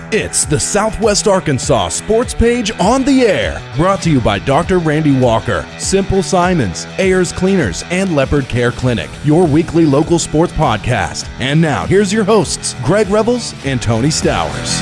It's the Southwest Arkansas Sports Page on the air, brought to you by Dr. Randy Walker, Simple Simons, Ayers Cleaners, and Leopard Care Clinic, your weekly local sports podcast. And now, here's your hosts, Greg Revels and Tony Stowers.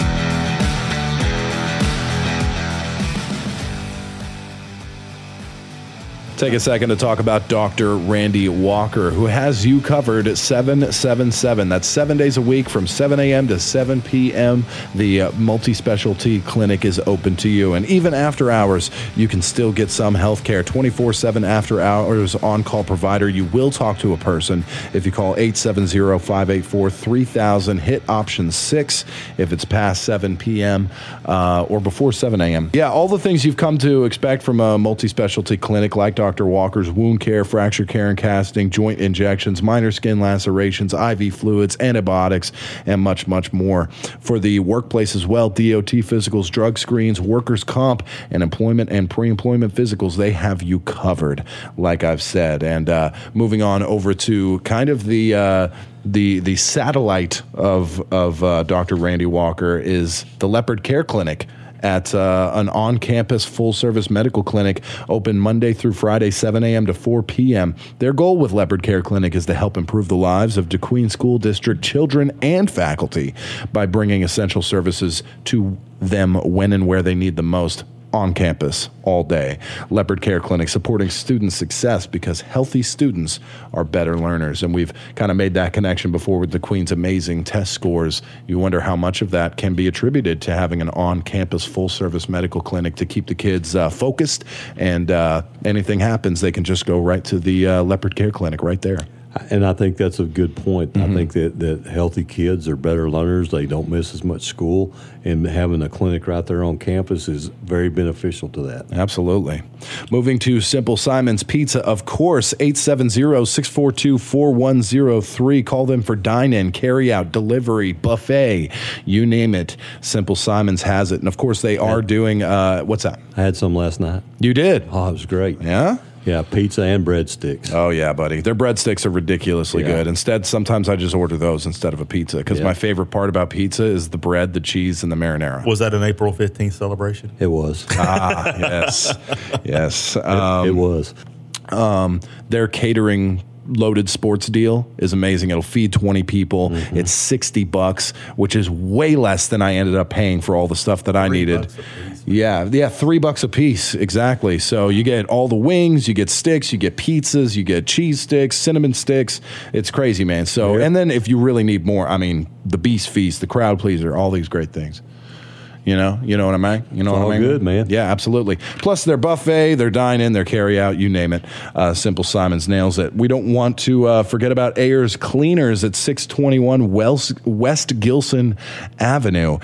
Take a second to talk about Dr. Randy Walker, who has you covered at 777. That's 7 days a week from 7 a.m. to 7 p.m. The multi-specialty clinic is open to you. And even after hours, you can still get some health care. 24/7 after hours on-call provider. You will talk to a person if you call 870-584-3000. Hit option 6 if it's past 7 p.m. Or before 7 a.m. Yeah, all the things you've come to expect from a multi-specialty clinic like Dr. Walker's: wound care, fracture care and casting, joint injections, minor skin lacerations, IV fluids, antibiotics, and much, much more. For the workplace as well, DOT physicals, drug screens, workers' comp, and employment and pre-employment physicals, they have you covered, like I've said. And moving on over to kind of the satellite of Dr. Randy Walker is the Leopard Care Clinic at an on-campus full-service medical clinic, open Monday through Friday, 7 a.m. to 4 p.m. Their goal with Leopard Care Clinic is to help improve the lives of DeQueen School District children and faculty by bringing essential services to them when and where they need them most. On campus all day. Leopard Care Clinic supporting student success because healthy students are better learners. And we've kind of made that connection before with the Queen's amazing test scores. You wonder how much of that can be attributed to having an on-campus full-service medical clinic to keep the kids focused, and anything happens, they can just go right to the Leopard Care Clinic right there. And I think that's a good point. Mm-hmm. I think that healthy kids are better learners. They don't miss as much school, and having a clinic right there on campus is very beneficial to that. Absolutely. Moving to Simple Simons Pizza, of course, 870-642-4103. Call them for dine-in, carry-out, delivery, buffet, you name it. Simple Simons has it. And, of course, they are doing what's that? I had some last night. You did? Oh, it was great. Yeah? Yeah, pizza and breadsticks. Oh, yeah, buddy. Their breadsticks are ridiculously good. Instead, sometimes I just order those instead of a pizza because my favorite part about pizza is the bread, the cheese, and the marinara. Was that an April 15th celebration? It was. Yes. Yes. It was. Their catering loaded sports deal is amazing. It'll feed 20 people. Mm-hmm. It's $60, which is way less than I ended up paying for all the stuff that I needed. Yeah, $3 a piece, exactly. So you get all the wings, you get sticks, you get pizzas, you get cheese sticks, cinnamon sticks. It's crazy, man. So, and then if you really need more, I mean, the Beast Feast, the Crowd Pleaser, all these great things. You know what I mean? You know it's what I mean? All good, man. Yeah, absolutely. Plus their buffet, their dine-in, their carry-out, you name it. Simple Simons nails it. We don't want to forget about Ayers Cleaners at 621 West Gilson Avenue,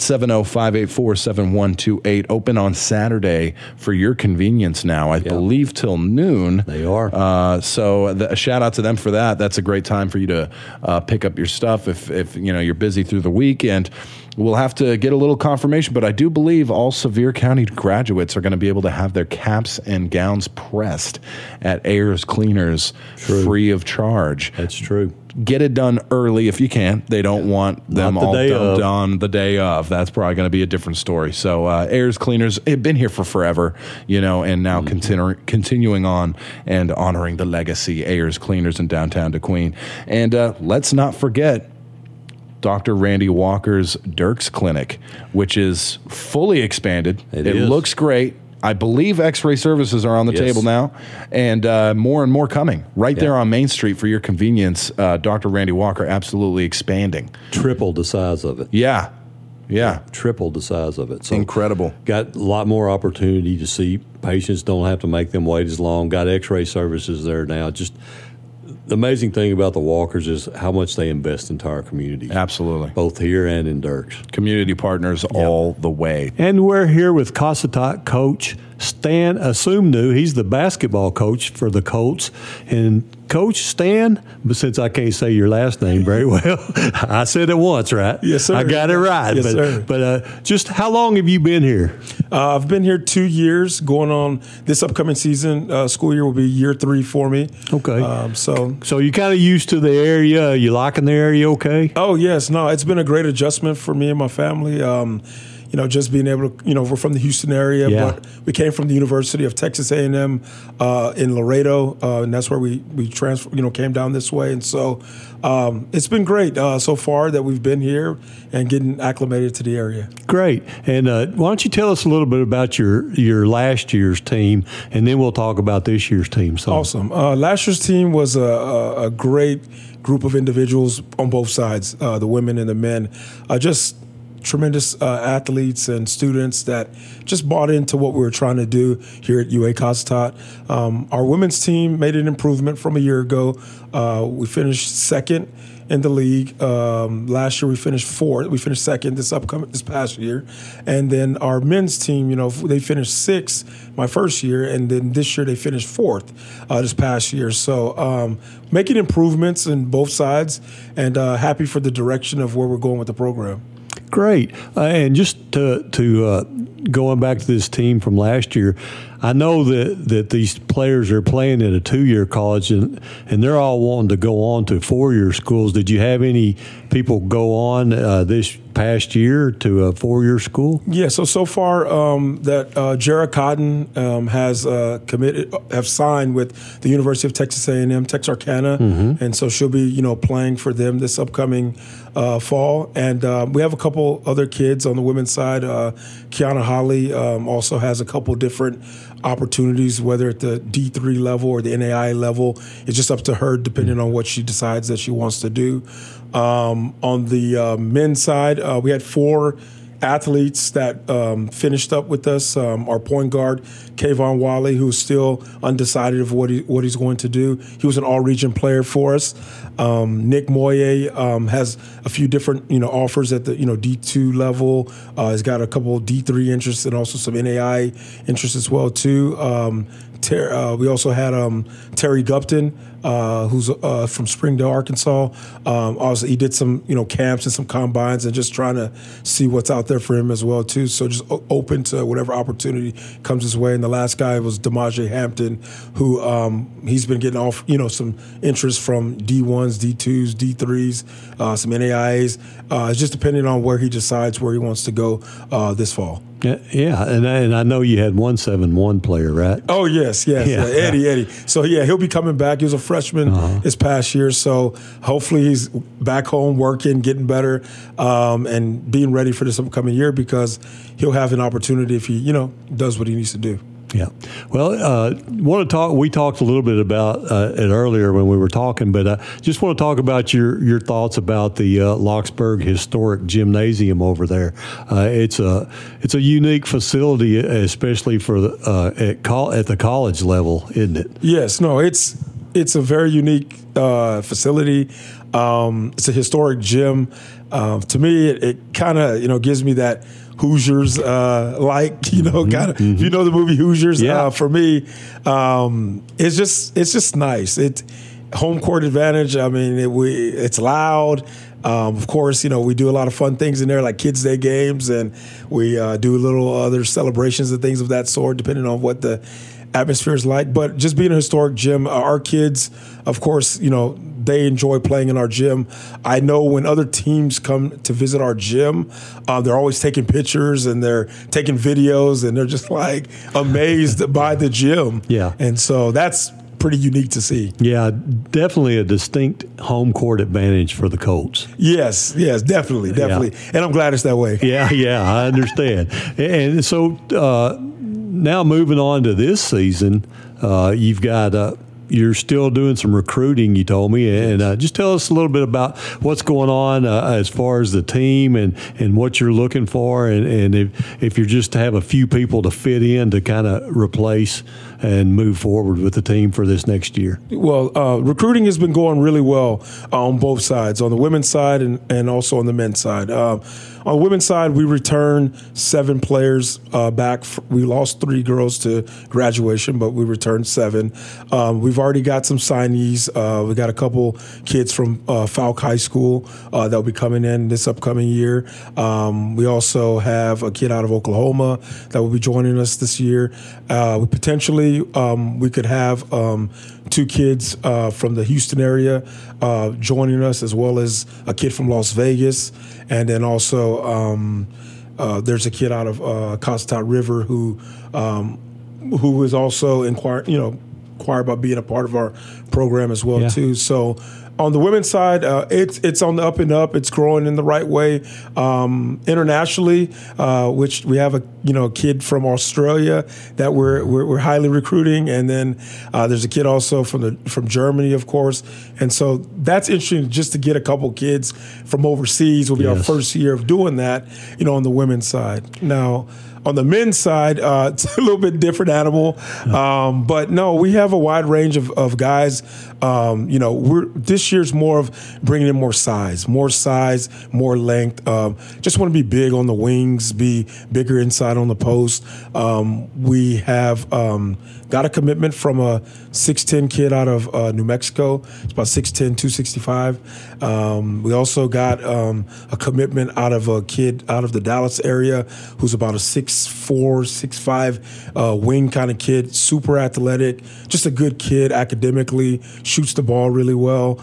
870-584-7128. Open on Saturday for your convenience now. I believe till noon. They are. So a shout out to them for that. That's a great time for you to pick up your stuff if you're busy through the weekend. We'll have to get a little confirmation, but I do believe all Sevier County graduates are going to be able to have their caps and gowns pressed at Ayers Cleaners free of charge. That's true. Get it done early if you can. They don't want them all done the day of. That's probably going to be a different story. So Ayers Cleaners have been here for forever, and now continuing on and honoring the legacy. Ayers Cleaners in downtown DeQueen. And let's not forget Dr. Randy Walker's Dirks Clinic, which is fully expanded. It looks great. I believe X-ray services are on the table now, and more and more coming right there on Main Street for your convenience. Dr. Randy Walker absolutely expanding. Tripled the size of it. Yeah. Tripled the size of it. So incredible. Got a lot more opportunity to see patients. Don't have to make them wait as long. Got X-ray services there now. Just the amazing thing about the Walkers is how much they invest into our community. Absolutely. Both here and in Dirks. Community partners all the way. And we're here with Cossatot coach Stan Asumnu. He's the basketball coach for the Colts. And Coach Stan, but since I can't say your last name very well, I said it once, right? Yes, sir. I got it right. Yes, sir. But just how long have you been here? I've been here 2 years. Going on this upcoming season, school year will be year 3 for me. Okay. So you kind of used to the area. You liking the area okay? Oh, yes. No, it's been a great adjustment for me and my family. Just being able to, we're from the Houston area, but we came from the University of Texas A&M in Laredo, and that's where we came down this way. And so it's been great so far that we've been here and getting acclimated to the area. Great. And why don't you tell us a little bit about your last year's team, and then we'll talk about this year's team. So. Awesome. Last year's team was a great group of individuals on both sides, the women and the men. Just tremendous athletes and students that just bought into what we were trying to do here at UA Costat. Our women's team made an improvement from a year ago. We finished second in the league. Last year we finished fourth. We finished second this past year. And then our men's team, they finished sixth my first year, and then this year they finished fourth this past year. So making improvements in both sides, and happy for the direction of where we're going with the program. Great. And just to going back to this team from last year, I know that these players are playing at a 2-year college, and they're all wanting to go on to 4-year schools. Did you have any people go on this past year to a 4-year school? Yeah, so far that Jara Cotton has signed with the University of Texas A&M, Texarkana, and so she'll be playing for them this upcoming fall. And we have a couple other kids on the women's side. Kiana Holly also has a couple different opportunities, whether at the D3 level or the NAI level. It's just up to her, depending on what she decides that she wants to do. On the men's side, we had 4 athletes that finished up with us. Our point guard, Kayvon Wally, who's still undecided of what he's going to do. He was an all-region player for us. Nick Moye has a few different offers at the D2 level. He's got a couple of D3 interests and also some NAI interests as well too. We also had Terry Gupton, who's from Springdale, Arkansas. Also, he did some camps and some combines and just trying to see what's out there for him as well too. So just open to whatever opportunity comes his way. And the last guy was Demaje Hampton, who he's been getting off some interest from D1s, D2s, D3s, some NAIAs. It's just depending on where he decides where he wants to go this fall. Yeah, and I know you had 171 player, right? Oh yes, Eddie. So he'll be coming back. He was a freshman this past year, so hopefully he's back home working, getting better, and being ready for this upcoming year, because he'll have an opportunity if he does what he needs to do. Yeah. Well, we talked a little bit about it earlier when we were talking, but just want to talk about your thoughts about the Locksburg Historic Gymnasium over there. It's a unique facility, especially for at the college level, isn't it? Yes. No. It's a very unique facility. It's a historic gym. To me, it kind of gives me that Hoosiers kind of, if you know the movie Hoosiers. For me, it's just nice. It home court advantage. I mean, it's loud. Of course, we do a lot of fun things in there, like Kids Day games, and we do little other celebrations and things of that sort, depending on what the atmosphere is like. But just being a historic gym, our kids, of course, they enjoy playing in our gym. I know when other teams come to visit our gym, they're always taking pictures and they're taking videos, and they're just like amazed by the gym. Yeah. And so that's pretty unique to see. Yeah, definitely a distinct home court advantage for the Colts. Yes, definitely. Yeah. And I'm glad it's that way. Yeah, I understand. And so now moving on to this season, you've got you're still doing some recruiting, you told me, and just tell us a little bit about what's going on as far as the team and what you're looking for, and if you're just to have a few people to fit in to kind of replace and move forward with the team for this next year? Well, recruiting has been going really well on both sides, on the women's side and also on the men's side. On the women's side, we returned 7 players back. We lost 3 girls to graduation, but we returned 7. We've already got some signees. We got a couple kids from Falk High School that will be coming in this upcoming year. We also have a kid out of Oklahoma that will be joining us this year. Potentially, we could have 2 kids from the Houston area joining us, as well as a kid from Las Vegas. And then also there's a kid out of Costatown River who is also inquired about being a part of our program as well too. So on the women's side, it's on the up and up. It's growing in the right way. Internationally, which we have a kid from Australia that we're highly recruiting, and then there's a kid also from Germany, of course. And so that's interesting, just to get a couple kids from overseas. Will be our first year of doing that, on the women's side. Now, on the men's side, it's a little bit different animal. But no, we have a wide range of guys. This year's more of bringing in more size, more length. Just want to be big on the wings, be bigger inside on the post. We have got a commitment from a 6'10" kid out of New Mexico. It's about 6'10", 265. We also got a commitment out of a kid out of the Dallas area who's about a 6'4", 6'5" wing kind of kid, super athletic, just a good kid academically, shoots the ball really well.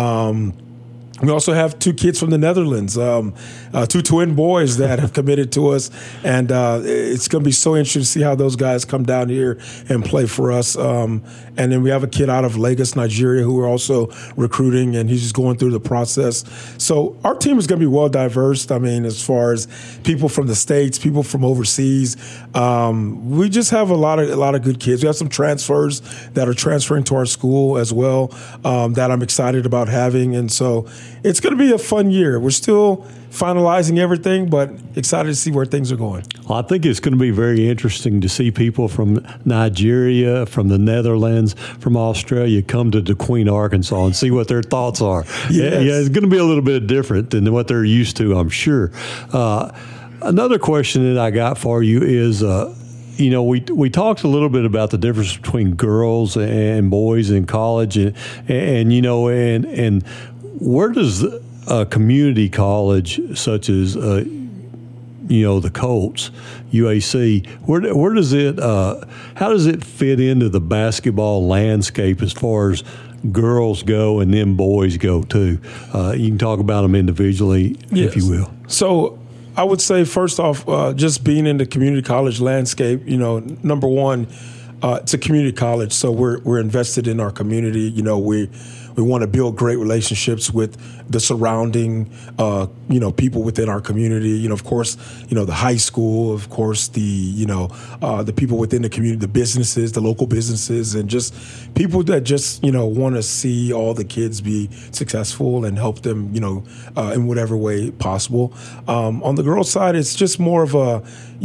We also have 2 kids from the Netherlands, 2 twin boys that have committed to us, and it's going to be so interesting to see how those guys come down here and play for us. And then we have a kid out of Lagos, Nigeria, who we're also recruiting, and he's just going through the process. So our team is going to be well diverse. I mean, as far as people from the States, people from overseas, we just have a lot of good kids. We have some transfers that are transferring to our school as well that I'm excited about having, and so it's going to be a fun year. We're still finalizing everything, but excited to see where things are going. Well, I think it's going to be very interesting to see people from Nigeria, from the Netherlands, from Australia come to DeQueen, Arkansas, and see what their thoughts are. Yes. Yeah, it's going to be a little bit different than what they're used to, I'm sure. Another question that I got for you is, we talked a little bit about the difference between girls and boys in college, and where does a community college such as the Colts, UAC, where does it how does it fit into the basketball landscape as far as girls go and then boys go too? You can talk about them individually, if you will. So I would say, first off, just being in the community college landscape, number one, it's a community college, so we're invested in our community. We want to build great relationships with the surrounding, people within our community. Of course, the high school, of course, the people within the community, the businesses, the local businesses, and just people that just, want to see all the kids be successful and help them, in whatever way possible. On the girls' side, it's just more of a,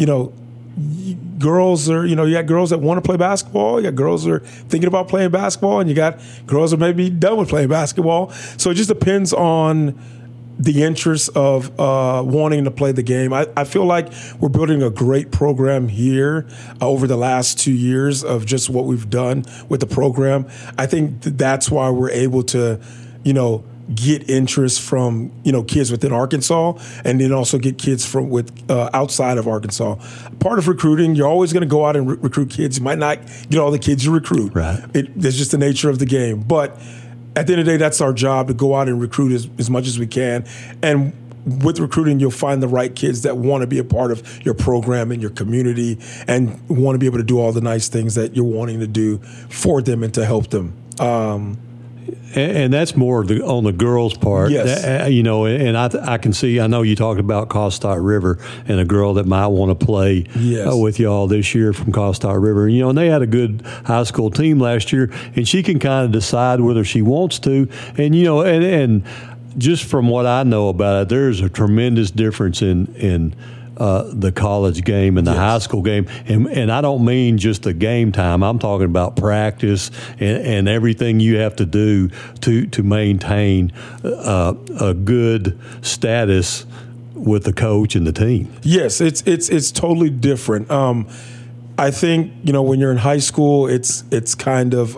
girls are, you got girls that want to play basketball, you got girls that are thinking about playing basketball, and you got girls that may be done with playing basketball. So it just depends on the interest of wanting to play the game. I feel like we're building a great program here over the last 2 years of just what we've done with the program. I think that's why we're able to, get interest from kids within Arkansas, and then also get kids from outside of Arkansas. Part of recruiting, you're always going to go out and recruit kids. You might not get all the kids you recruit. Right. It's just the nature of the game. But at the end of the day, that's our job, to go out and recruit as much as we can. And with recruiting, you'll find the right kids that want to be a part of your program and your community, and want to be able to do all the nice things that you're wanting to do for them and to help them. And that's more on the girls' part. Yes. And I can see, I know you talked about Costatown River and a girl that might want to play with y'all this year from Costatown River. And they had a good high school team last year, and she can kind of decide whether she wants to. And, and just from what I know about it, there's a tremendous difference in the college game and the high school game, and I don't mean just the game time. I'm talking about practice and everything you have to do to maintain a good status with the coach and the team. Yes, it's totally different. I think when you're in high school, it's kind of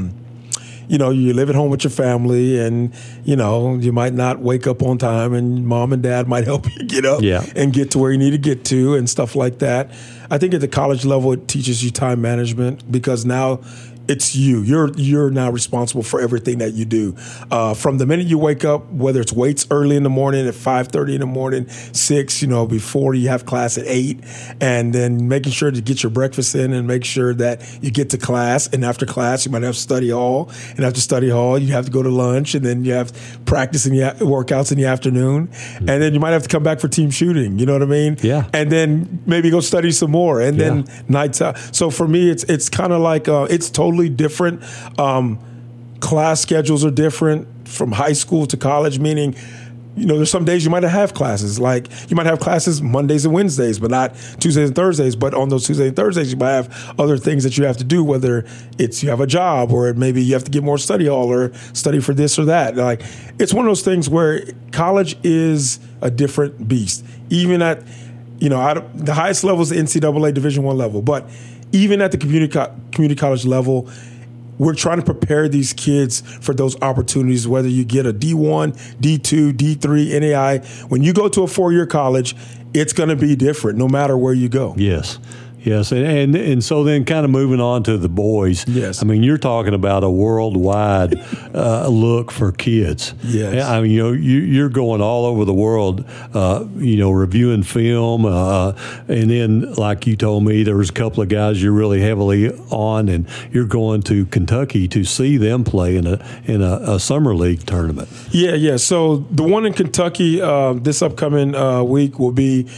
you live at home with your family, and you might not wake up on time, and mom and dad might help you get up and get to where you need to get to, and stuff like that. I think at the college level, it teaches you time management, because now it's you. You're now responsible for everything that you do. From the minute you wake up, whether it's weights early in the morning at 5:30 in the morning, 6, before you have class at 8, and then making sure to get your breakfast in and make sure that you get to class. And after class, you might have study hall. And after study hall, you have to go to lunch, and then you have practice and workouts in the afternoon. And then you might have to come back for team shooting. You know what I mean? Yeah. And then maybe go study some more, and then nights out. So for me, it's kind of like it's totally different. Class schedules are different from high school to college, meaning there's some days you might have classes. Like you might have classes Mondays and Wednesdays, but not Tuesdays and Thursdays. But on those Tuesdays and Thursdays, you might have other things that you have to do, whether it's you have a job, or maybe you have to get more study hall or study for this or that. Like it's one of those things where college is a different beast. Even at the highest level is the NCAA Division I level, but even at the community college level, we're trying to prepare these kids for those opportunities, whether you get a D1, D2, D3, NAI. When you go to a 4-year college, it's going to be different no matter where you go. Yes. Yes, and so then kind of moving on to the boys. Yes. I mean, you're talking about a worldwide look for kids. Yes. I mean, you're going all over the world, reviewing film, and then, like you told me, there was a couple of guys you're really heavily on, and you're going to Kentucky to see them play in a summer league tournament. Yeah. So the one in Kentucky this upcoming week will be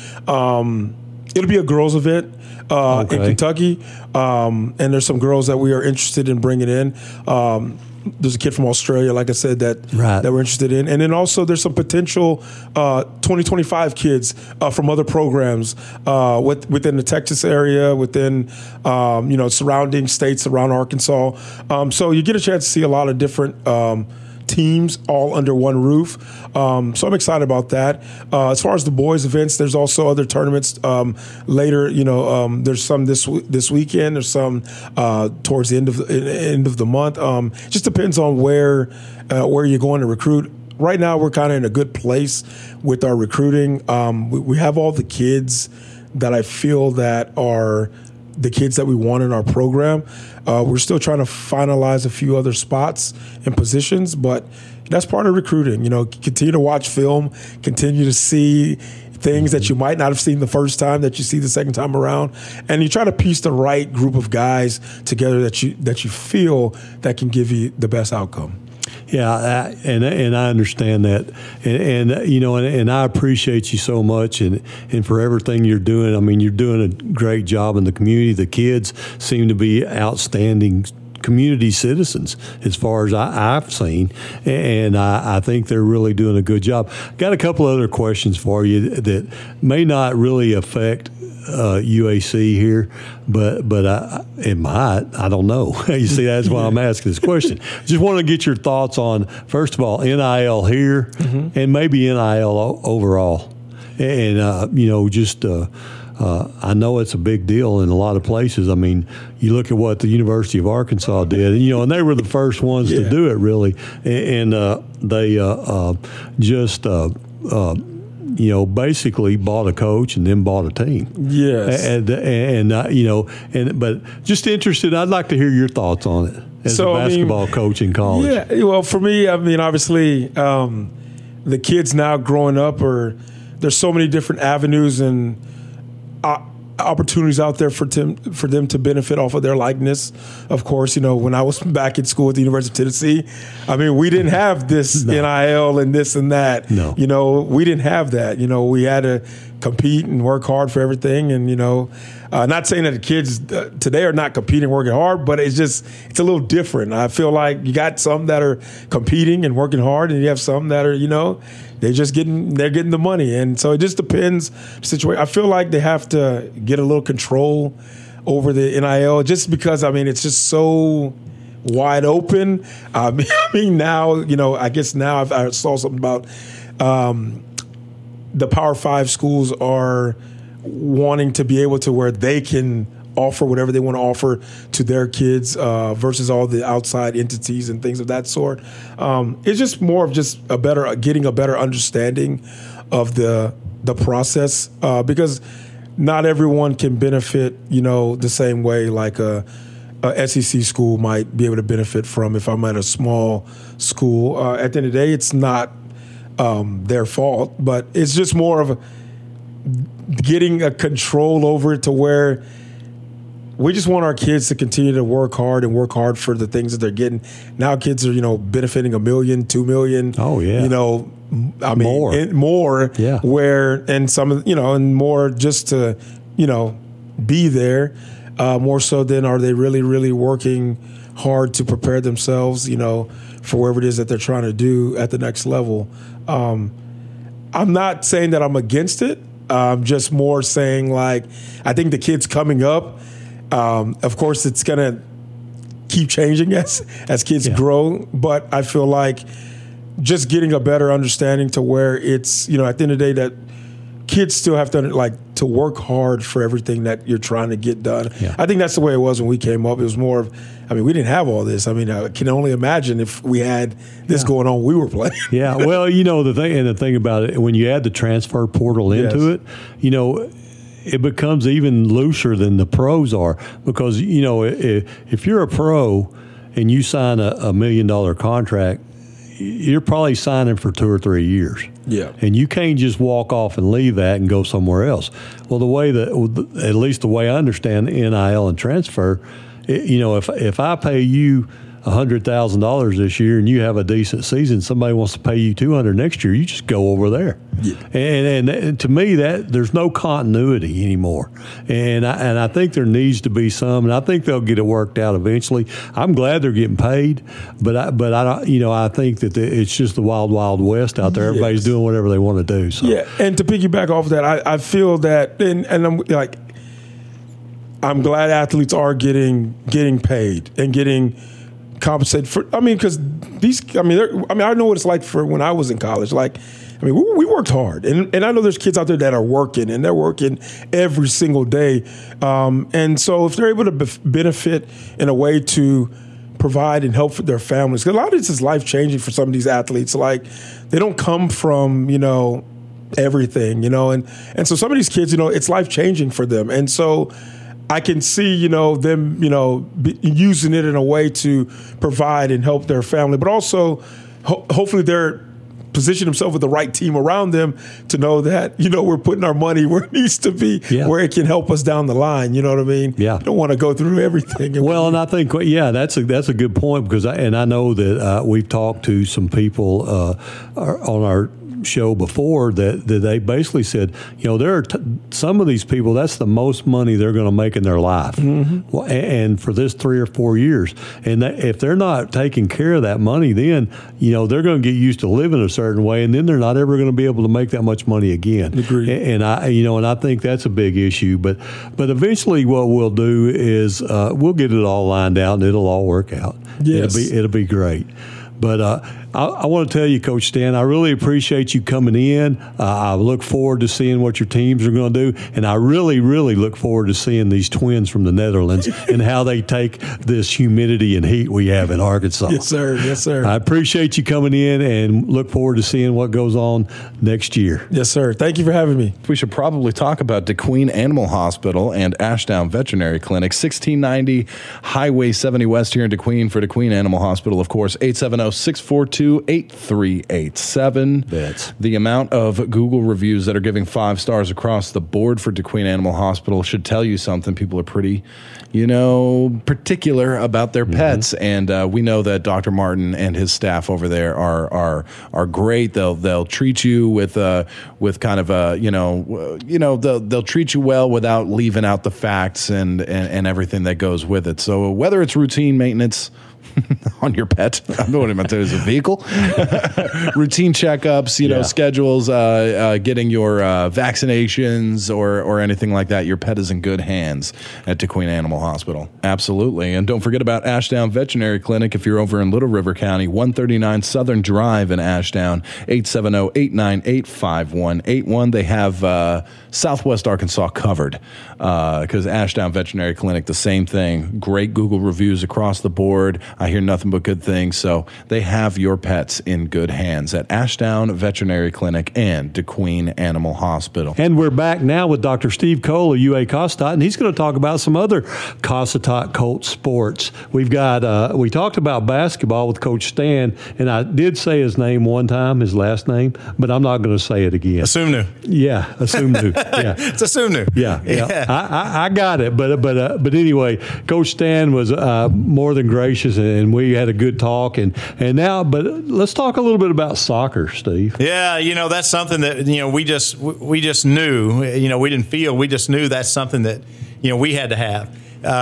it'll be a girls' event. In Kentucky, and there's some girls that we are interested in bringing in. There's a kid from Australia, like I said, that we're interested in. And then also there's some potential 2025 kids from other programs within the Texas area, within surrounding states around Arkansas. So you get a chance to see a lot of different teams all under one roof. So I'm excited about that. As far as the boys events, there's also other tournaments later. There's some this weekend. There's some towards the end of the month. Just depends on where you're going to recruit. Right now, we're kind of in a good place with our recruiting. We have all the kids that I feel that are the kids that we want in our program. We're still trying to finalize a few other spots and positions, but that's part of recruiting. Continue to watch film, continue to see things that you might not have seen the first time that you see the second time around, and you try to piece the right group of guys together that you feel that can give you the best outcome. Yeah, and I understand that, and I appreciate you so much, and for everything you're doing. I mean, you're doing a great job in the community. The kids seem to be outstanding community citizens as far as I've seen, and I think they're really doing a good job. Got a couple other questions for you that may not really affect UAC here, but it might. I don't know. You see, that's why I'm asking this question. Just want to get your thoughts on, first of all, NIL here, and maybe NIL overall, and I know it's a big deal in a lot of places. I mean, you look at what the University of Arkansas did, and they were the first ones to do it, really, and they just basically bought a coach and then bought a team. Yes. But just interested, I'd like to hear your thoughts on it as a basketball coach in college. Yeah, well, for me, I mean, obviously, the kids now growing up there's so many different avenues and opportunities out there for them to benefit off of their likeness. Of course, when I was back in school at the University of Tennessee, I mean, we didn't have this NIL and this and that. No. We didn't have that. We had to compete and work hard for everything. And, not saying that the kids today are not competing, working hard, but it's a little different. I feel like you got some that are competing and working hard, and you have some that are, they're getting the money, and so it just depends situation. I feel like they have to get a little control over the NIL, just because it's just so wide open. I mean, now I guess now I saw something about the Power 5 schools are wanting to be able to where they can offer whatever they want to offer to their kids versus all the outside entities and things of that sort. It's just more of just getting a better understanding of the process because not everyone can benefit, the same way like a SEC school might be able to benefit from if I'm at a small school. At the end of the day, it's not their fault, but it's just more of getting a control over it to where we just want our kids to continue to work hard for the things that they're getting. Now kids are, benefiting $1 million, $2 million. Oh yeah. More. Yeah. And some of, and more just to, be there. More so than are they really, really working hard to prepare themselves, for whatever it is that they're trying to do at the next level. I'm not saying that I'm against it. I'm just more saying I think the kids coming up, of course, it's going to keep changing as kids grow. But I feel like just getting a better understanding to where it's, at the end of the day, that kids still have to work hard for everything that you're trying to get done. Yeah. I think that's the way it was when we came up. It was more of, we didn't have all this. I can only imagine if we had this going on, we were playing. Yeah. Well, the thing about it, when you add the transfer portal into it, it becomes even looser than the pros are because, if you're a pro and you sign a $1 million contract, you're probably signing for 2 or 3 years. Yeah. And you can't just walk off and leave that and go somewhere else. Well, at least the way I understand NIL and transfer, if I pay you $100,000 this year and you have a decent season, somebody wants to pay you $200 next year, you just go over there. Yeah. And to me, that there's no continuity anymore. And I think there needs to be some, and I think they'll get it worked out eventually. I'm glad they're getting paid, but I don't, I think that it's just the wild, wild west out there. Yes. Everybody's doing whatever they want to do. So. Yeah, and to piggyback off of that, I feel that, and I'm glad athletes are getting paid and getting compensated for. Because I know what it's like for when I was in college. We worked hard, and I know there's kids out there that are working, and they're working every single day. And so if they're able to benefit in a way to provide and help for their families, because a lot of this is life changing for some of these athletes. They don't come from everything, and so some of these kids, it's life changing for them, and so I can see, them, using it in a way to provide and help their family, but also hopefully they're position themselves with the right team around them to know that, we're putting our money where it needs to be, where it can help us down the line. You know what I mean? Yeah. You don't want to go through everything. And I think, that's a good point because I know that we've talked to some people on our show before that they basically said, there are some of these people, that's the most money they're going to make in their life. Mm-hmm. Well, and for this 3 or 4 years. And if they're not taking care of that money, then, they're going to get used to living a certain way, and then they're not ever going to be able to make that much money again. Agreed. And I think that's a big issue. But eventually what we'll do is we'll get it all lined out and it'll all work out. Yes. It'll be great. But I want to tell you, Coach Stan, I really appreciate you coming in. I look forward to seeing what your teams are going to do. And I really, really look forward to seeing these twins from the Netherlands and how they take this humidity and heat we have in Arkansas. Yes, sir. Yes, sir. I appreciate you coming in and look forward to seeing what goes on next year. Yes, sir. Thank you for having me. We should probably talk about DeQueen Animal Hospital and Ashdown Veterinary Clinic, 1690 Highway 70 West here in DeQueen for DeQueen Animal Hospital, of course, 870-642-8387. That's the amount of Google reviews that are giving 5 stars across the board for DeQueen Animal Hospital should tell you something. People are pretty, particular about their pets, and we know that Dr. Martin and his staff over there are great. They'll treat you with kind of a they'll treat you well without leaving out the facts and everything that goes with it. So whether it's routine maintenance on your pet. I'm doing it as a vehicle. Routine checkups, schedules, getting your vaccinations or anything like that. Your pet is in good hands at DeQueen Animal Hospital. Absolutely. And don't forget about Ashdown Veterinary Clinic if you're over in Little River County, 139 Southern Drive in Ashdown, 870-898-5181. They have Southwest Arkansas covered because Ashdown Veterinary Clinic, the same thing. Great Google reviews across the board. I hear nothing but good things. So they have your pets in good hands at Ashdown Veterinary Clinic and DeQueen Animal Hospital. And we're back now with Dr. Steve Cole of UA Cossatot, and he's going to talk about some other Cossatot Colt sports. We've got, we talked about basketball with Coach Stan, and I did say his name one time, his last name, but I'm not going to say it again. Assume Yeah, Asumnu. Yeah. It's Asumnu. Yeah. I got it, but anyway, Coach Stan was more than gracious, and we had a good talk, and now, but let's talk a little bit about soccer, Steve. Yeah, that's something that we just knew. We didn't feel. We just knew that's something that we had to have.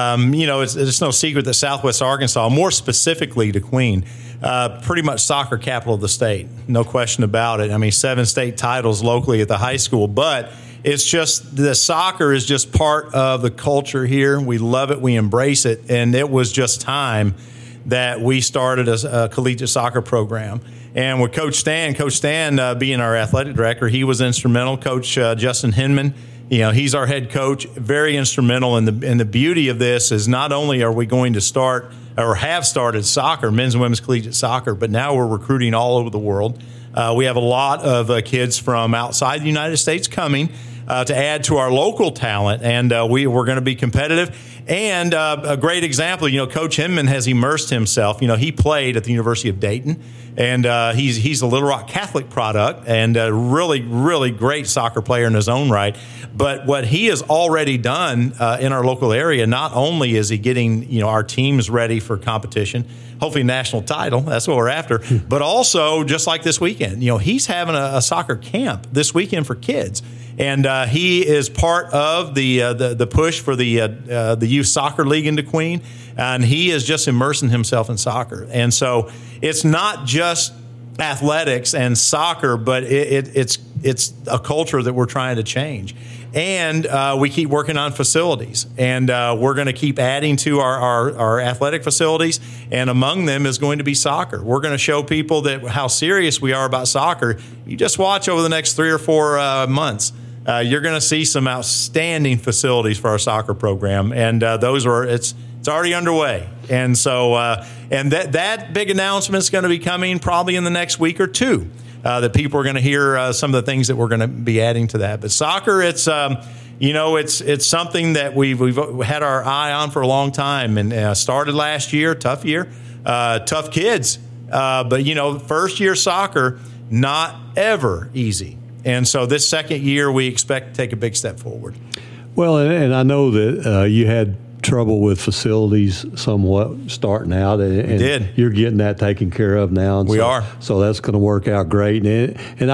It's no secret that Southwest Arkansas, more specifically DeQueen, pretty much soccer capital of the state. No question about it. I mean, 7 state titles locally at the high school, but it's just the soccer is just part of the culture here. We love it. We embrace it. And it was just time that we started a collegiate soccer program. And with Coach Stan being our athletic director, he was instrumental. Coach Justin Hinman, he's our head coach, very instrumental. And the beauty of this is not only are we going to start or have started soccer, men's and women's collegiate soccer, but now we're recruiting all over the world. We have a lot of kids from outside the United States coming to add to our local talent, and we're going to be competitive. And a great example, Coach Hinman has immersed himself. He played at the University of Dayton, and he's a Little Rock Catholic product and a really, really great soccer player in his own right. But what he has already done in our local area, not only is he getting our teams ready for competition, hopefully national title, that's what we're after, but also just like this weekend, he's having a soccer camp this weekend for kids. And he is part of the push for the youth soccer league in DeQueen, and he is just immersing himself in soccer. And so it's not just athletics and soccer, but it's a culture that we're trying to change. And we keep working on facilities, and we're going to keep adding to our athletic facilities, and among them is going to be soccer. We're going to show people how serious we are about soccer. You just watch over the next 3 or 4 months. You're going to see some outstanding facilities for our soccer program, and it's already underway. And so, and that big announcement is going to be coming probably in the next week or two. That people are going to hear some of the things that we're going to be adding to that. But soccer, it's something that we've had our eye on for a long time, and started last year. Tough year, tough kids, but first year soccer, not ever easy. And so this second year, we expect to take a big step forward. Well, and I know that you had trouble with facilities somewhat starting out, and did. You're getting that taken care of now. And we are. So that's going to work out great. And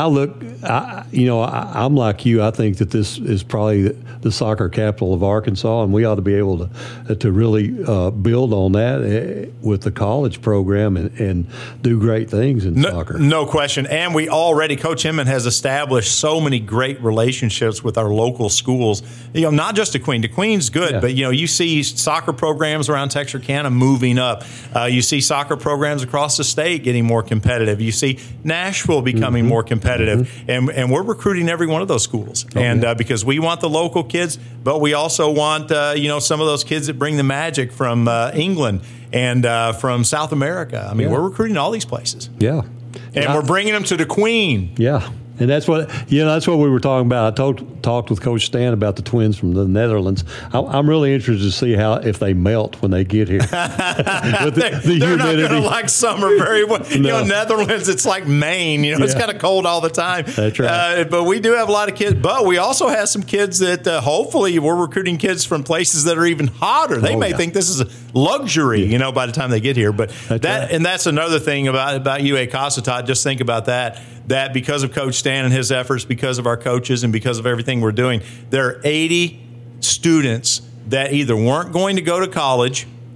I'm like you. I think that this is probably the soccer capital of Arkansas, and we ought to be able to really build on that with the college program and do great things in soccer. No question. And we already, Coach Hinman has established so many great relationships with our local schools. Not just DeQueen. DeQueen's good, but you see soccer programs around Texarkana moving up. You see soccer programs across the state getting more competitive. You see Nashville becoming more competitive, and we're recruiting every one of those schools. Because we want the local kids, but we also want some of those kids that bring the magic from England and from South America. I mean, we're recruiting all these places. Yeah, and we're bringing them to DeQueen. Yeah. And that's what we were talking about. I talked with Coach Stan about the twins from the Netherlands. I'm really interested to see if they melt when they get here. They're not going to like summer very well. No. Netherlands, it's like Maine. It's kind of cold all the time. That's right. But we do have a lot of kids. But we also have some kids that hopefully we're recruiting kids from places that are even hotter. They may think this is a luxury, by the time they get here. But that's another thing about UA Cossatot. Just think about that. That because of Coach Stan and his efforts, because of our coaches, and because of everything we're doing, there are 80 students that either weren't going to go to college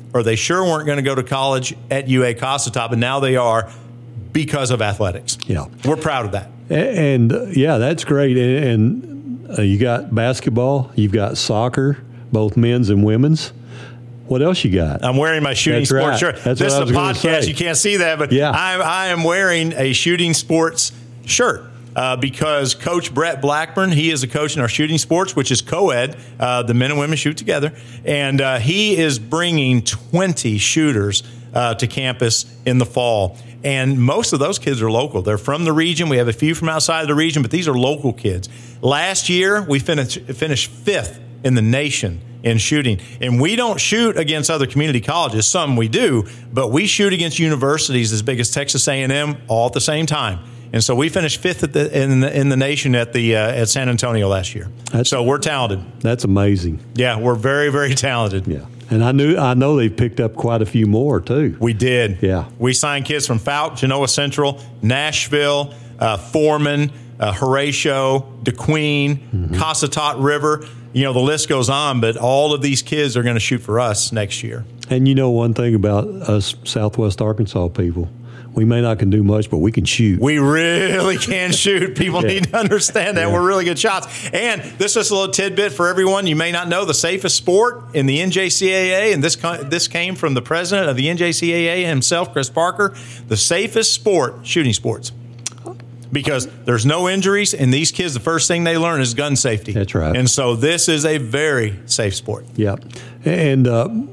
or they sure weren't going to go to college at UA Cossatot, but now they are because of athletics. Yeah. We're proud of that. And yeah, that's great. And you got basketball, you've got soccer, both men's and women's. What else you got? I'm wearing my shooting That's sports right. shirt. That's This what I is a was gonna podcast. say. You can't see that, but Yeah. I am wearing a shooting sports shirt. Because Coach Brett Blackburn, he is a coach in our shooting sports, which is co-ed. The men and women shoot together. And he is bringing 20 shooters to campus in the fall. And most of those kids are local. They're from the region. We have a few from outside of the region, but these are local kids. Last year, we finished 5th in the nation in shooting. And we don't shoot against other community colleges. Some we do, but we shoot against universities as big as Texas A&M all at the same time. And so we finished 5th in the nation at San Antonio last year. So we're talented. That's amazing. Yeah, we're very, very talented. Yeah. And I know they've picked up quite a few more too. We did. Yeah. We signed kids from Fouke, Genoa Central, Nashville, Foreman, Horatio, DeQueen, Cossatot River. You know, the list goes on, but all of these kids are going to shoot for us next year. And you know one thing about us Southwest Arkansas people, we may not can do much, but we can shoot. We really can shoot. People need to understand that. We're really good shots. And this is a little tidbit for everyone. You may not know the safest sport in the NJCAA, and this came from the president of the NJCAA himself, Chris Parker, the safest sport, shooting sports. Because there's no injuries, and these kids, the first thing they learn is gun safety. That's right. And so this is a very safe sport. Yeah. And,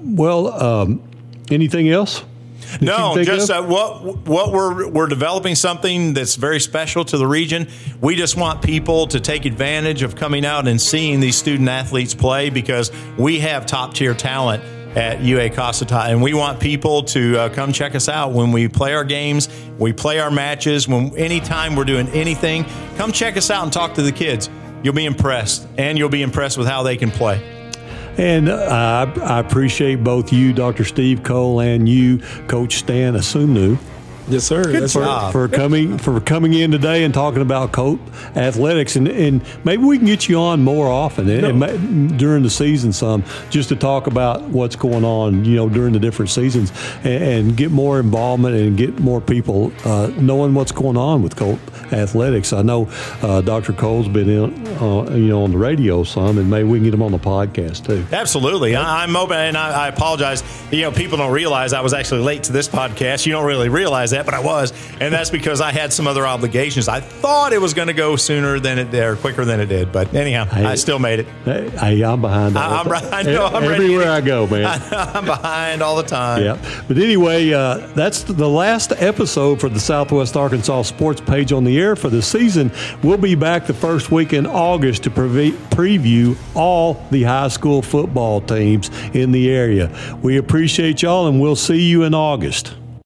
anything else? No, just what we're developing something that's very special to the region. We just want people to take advantage of coming out and seeing these student athletes play, because we have top tier talent at UA Cossatot, and we want people to come check us out when we play our games, we play our matches, anytime we're doing anything. Come check us out and talk to the kids. You'll be impressed, and you'll be impressed with how they can play. And I appreciate both you, Dr. Steve Cole, and you, Coach Stan Asumnu. Yes, sir. That's right. For coming in today and talking about Colt athletics, and maybe we can get you on more often and during the season just to talk about what's going on, during the different seasons, and get more involvement and get more people knowing what's going on with Colt athletics. I know Dr. Cole's been on the radio some, and maybe we can get him on the podcast too. Absolutely. I'm open, and I apologize. People don't realize I was actually late to this podcast. You don't really realize that, but I was, and that's because I had some other obligations. I thought it was going to go sooner than it did, or quicker than it did, but anyhow, I still made it. Hey, I'm behind. I'm everywhere I go, man. I'm behind all the time. Yeah, but anyway, that's the last episode for the Southwest Arkansas Sports Page on the Air for the season. We'll be back the first week in August to preview all the high school football teams in the area. We appreciate y'all, and we'll see you in August.